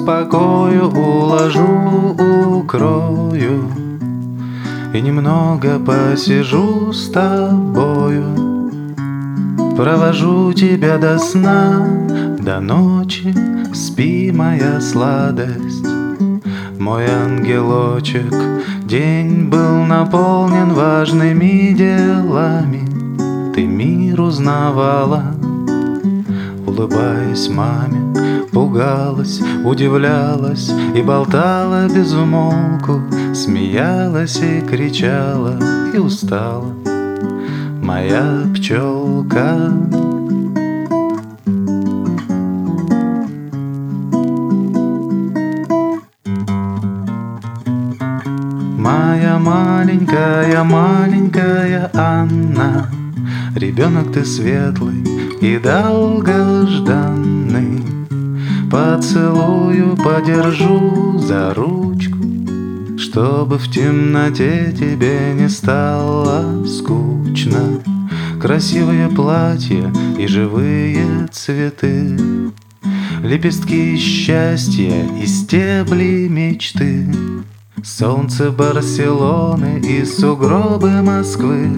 успокою, уложу, укрою и немного посижу с тобою. Провожу тебя до сна, до ночи, спи, моя сладость, мой ангелочек. День был наполнен важными делами, ты мир узнавала, улыбаясь маме, пугалась, удивлялась и болтала без умолку, смеялась и кричала и устала, моя пчелка. Моя маленькая, маленькая Анна, ребенок ты светлый и долгожданный. Поцелую, подержу за ручку, чтобы в темноте тебе не стало скучно. Красивые платья и живые цветы, лепестки счастья и стебли мечты, солнце Барселоны и сугробы Москвы.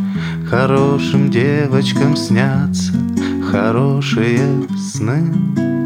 Хорошим девочкам снятся хорошие сны.